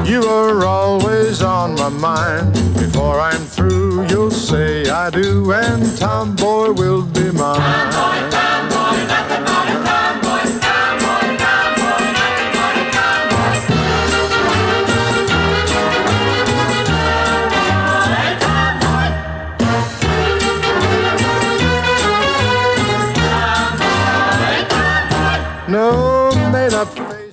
You are always on my mind. Before I'm through, you'll say I do, and tomboy will be mine. Tomboy, tomboy, nothing but a tomboy. Tomboy, tomboy, nothing but a tomboy. No made-up face.